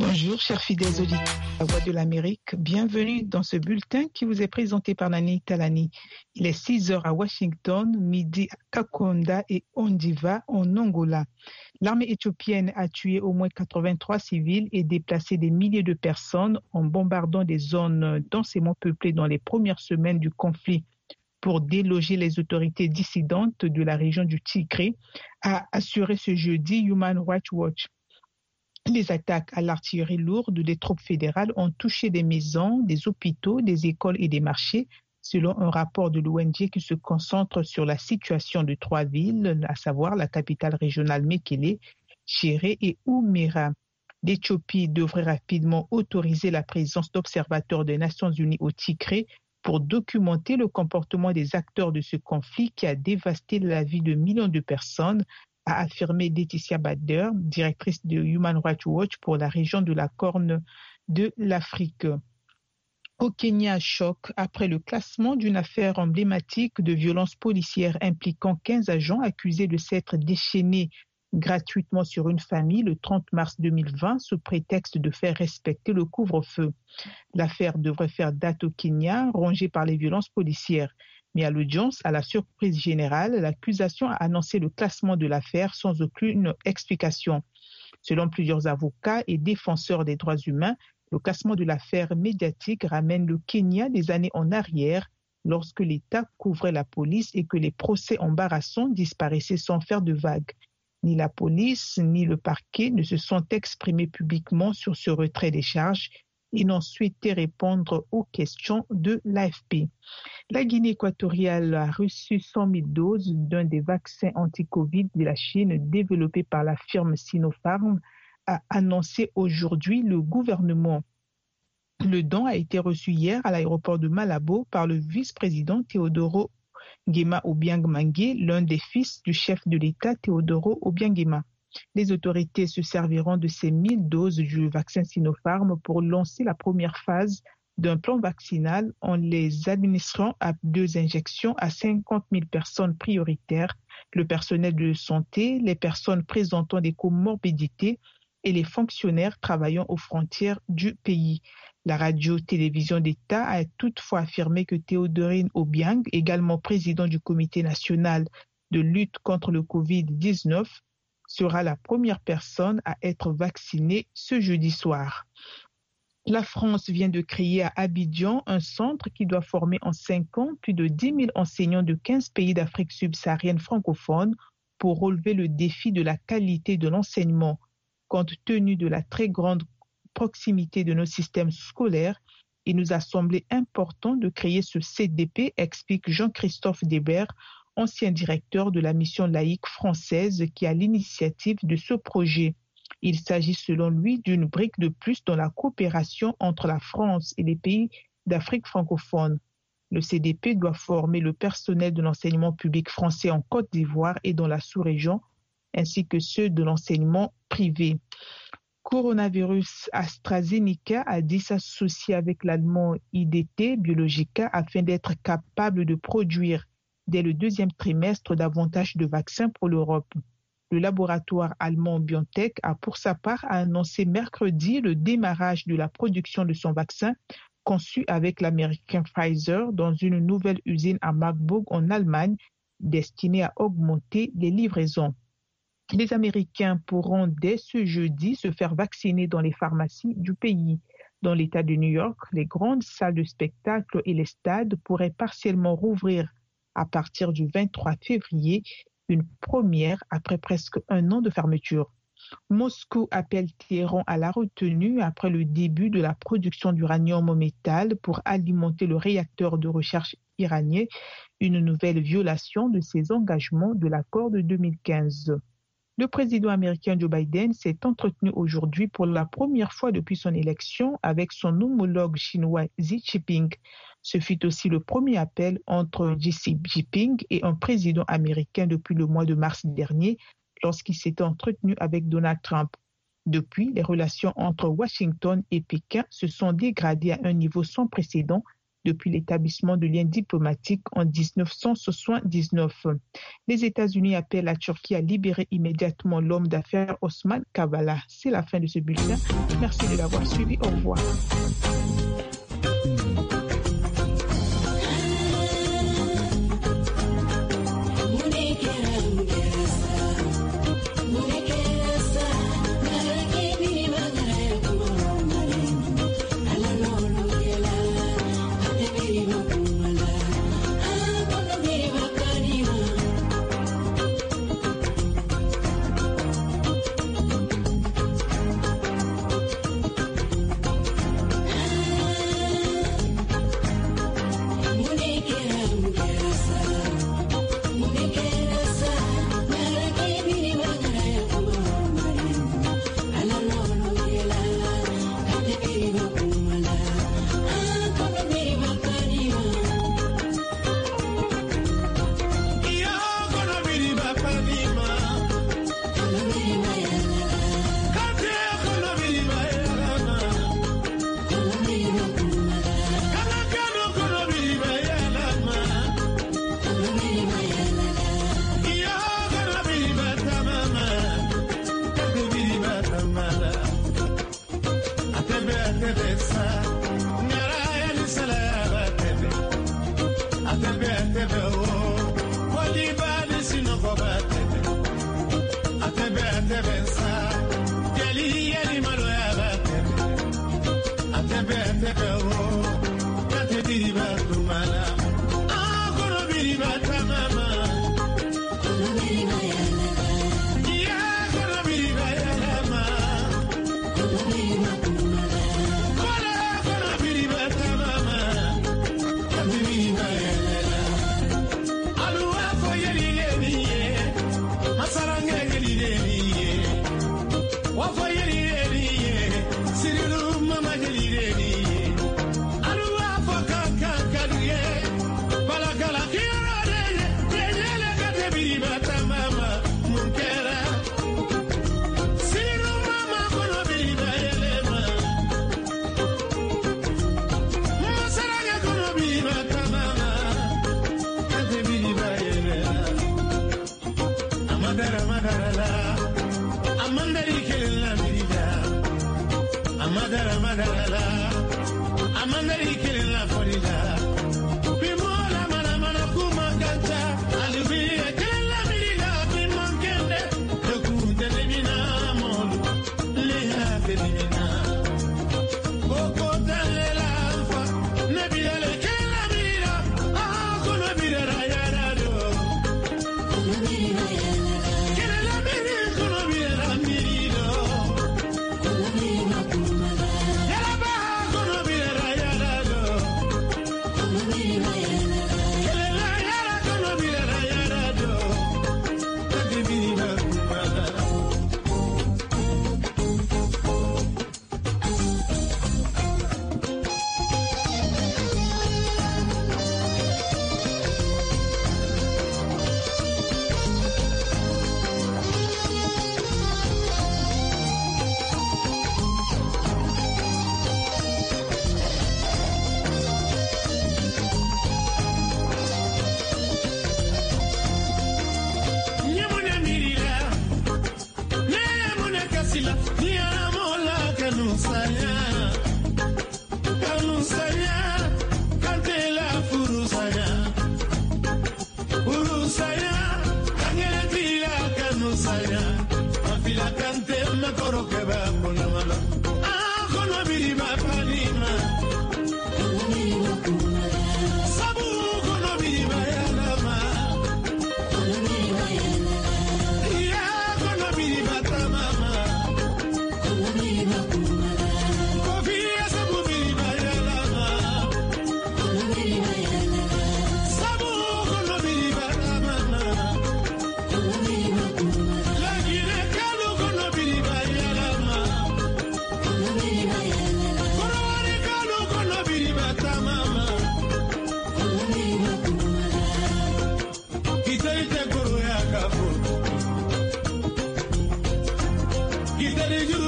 Bonjour, chers fidèles auditeurs de la Voix de l'Amérique. Bienvenue dans ce bulletin qui vous est présenté par Nani Talani. Il est 6 heures à Washington, midi à Kakonda et Ondiva en Angola. L'armée éthiopienne a tué au moins 83 civils et déplacé des milliers de personnes en bombardant des zones densément peuplées dans les premières semaines du conflit. Pour déloger les autorités dissidentes de la région du Tigré, a assuré ce jeudi Human Rights Watch. Les attaques à l'artillerie lourde des troupes fédérales ont touché des maisons, des hôpitaux, des écoles et des marchés, selon un rapport de l'ONG qui se concentre sur la situation de 3 villes, à savoir la capitale régionale Mekele, Shire et Oumera. L'Éthiopie devrait rapidement autoriser la présence d'observateurs des Nations Unies au Tigré pour documenter le comportement des acteurs de ce conflit qui a dévasté la vie de millions de personnes, a affirmé Laetitia Bader, directrice de Human Rights Watch pour la région de la Corne de l'Afrique. Au Kenya, choc après le classement d'une affaire emblématique de violence policière impliquant 15 agents accusés de s'être déchaînés gratuitement sur une famille le 30 mars 2020 sous prétexte de faire respecter le couvre-feu. L'affaire devrait faire date au Kenya, rongée par les violences policières. Mais à l'audience, à la surprise générale, l'accusation a annoncé le classement de l'affaire sans aucune explication. Selon plusieurs avocats et défenseurs des droits humains, le classement de l'affaire médiatique ramène le Kenya des années en arrière, lorsque l'État couvrait la police et que les procès embarrassants disparaissaient sans faire de vagues. Ni la police ni le parquet ne se sont exprimés publiquement sur ce retrait des charges et n'ont souhaité répondre aux questions de l'AFP. La Guinée équatoriale a reçu 100 000 doses d'un des vaccins anti-Covid de la Chine développé par la firme Sinopharm, a annoncé aujourd'hui le gouvernement. Le don a été reçu hier à l'aéroport de Malabo par le vice-président Teodoro Nguema Obiang Mangue, l'un des fils du chef de l'État Teodoro Obiang Nguema. Les autorités se serviront de ces 1000 doses du vaccin Sinopharm pour lancer la première phase d'un plan vaccinal en les administrant à 2 injections à 50 000 personnes prioritaires, le personnel de santé, les personnes présentant des comorbidités et les fonctionnaires travaillant aux frontières du pays. La radio-télévision d'État a toutefois affirmé que Théodorine Obiang, également président du Comité national de lutte contre le Covid-19, sera la première personne à être vaccinée ce jeudi soir. La France vient de créer à Abidjan un centre qui doit former en 5 ans plus de 10 000 enseignants de 15 pays d'Afrique subsaharienne francophone pour relever le défi de la qualité de l'enseignement. Compte tenu de la très grande proximité de nos systèmes scolaires, il nous a semblé important de créer ce CDP, explique Jean-Christophe Debert, ancien directeur de la mission laïque française qui a l'initiative de ce projet. Il s'agit selon lui d'une brique de plus dans la coopération entre la France et les pays d'Afrique francophone. Le CDP doit former le personnel de l'enseignement public français en Côte d'Ivoire et dans la sous-région, ainsi que ceux de l'enseignement privé. Coronavirus, AstraZeneca a dit s'associer avec l'allemand IDT Biologica afin d'être capable de produire dès le 2e trimestre davantage de vaccins pour l'Europe. Le laboratoire allemand BioNTech a pour sa part annoncé mercredi le démarrage de la production de son vaccin conçu avec l'américain Pfizer dans une nouvelle usine à Marburg en Allemagne destinée à augmenter les livraisons. Les Américains pourront dès ce jeudi se faire vacciner dans les pharmacies du pays. Dans l'État de New York, les grandes salles de spectacle et les stades pourraient partiellement rouvrir à partir du 23 février, une première après presque 1 an de fermeture. Moscou appelle Téhéran à la retenue après le début de la production d'uranium au métal pour alimenter le réacteur de recherche iranien, une nouvelle violation de ses engagements de l'accord de 2015. Le président américain Joe Biden s'est entretenu aujourd'hui pour la première fois depuis son élection avec son homologue chinois Xi Jinping. Ce fut aussi le premier appel entre Xi Jinping et un président américain depuis le mois de mars dernier, lorsqu'il s'était entretenu avec Donald Trump. Depuis, les relations entre Washington et Pékin se sont dégradées à un niveau sans précédent depuis l'établissement de liens diplomatiques en 1979. Les États-Unis appellent la Turquie à libérer immédiatement l'homme d'affaires Osman Kavala. C'est la fin de ce bulletin. Merci de l'avoir suivi. Au revoir. Kitari juru